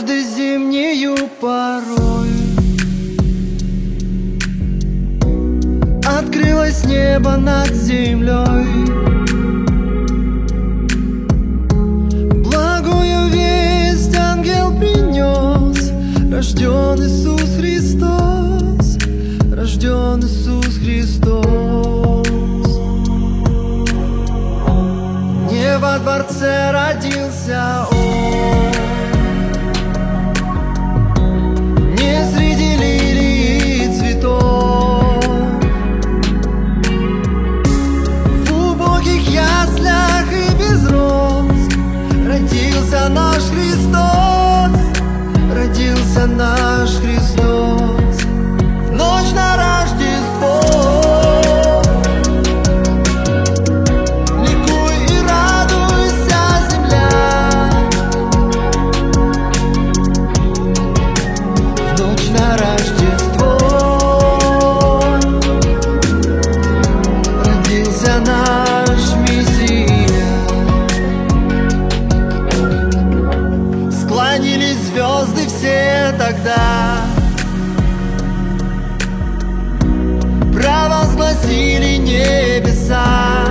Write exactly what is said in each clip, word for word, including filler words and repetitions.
правды зимнею порой открылось небо над землей. Благую весть ангел принес: рожден Иисус Христос, рожден Иисус Христос. Не во дворце родился Он, не среди лилий и цветов, в убогих яслях и без роз родился наш Христос, родился наш Христос. В ночь на Рождество ликуй и радуйся, земля. В ночь на Рождество родился наш Мессия. Склонились звезды все тогда, провозгласили небеса.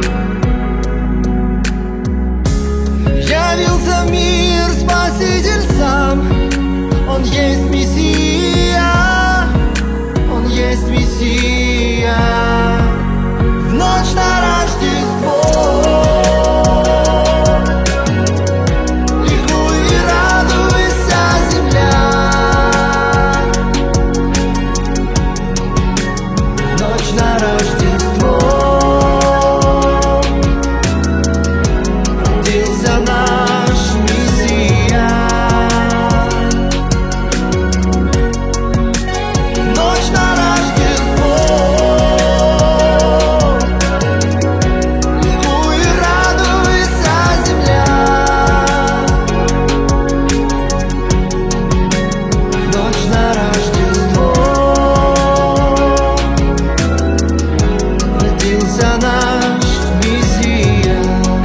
Явился в мир Спаситель сам, Он есть Мессия, Он есть Мессия. В ночь на Рождество ликуй и радуйся, земля. В ночь на Рождество родился наш Мессия. В ночь на Рождество ликуй и радуйся, земля. В ночь на Рождество родился наш Мессия.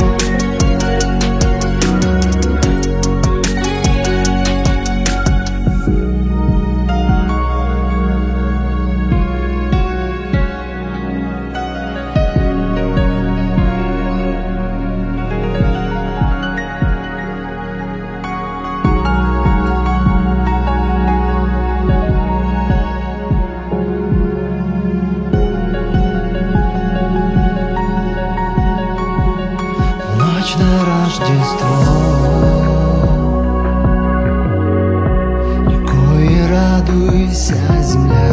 В ночь на Рождество ликуй и радуйся, земля.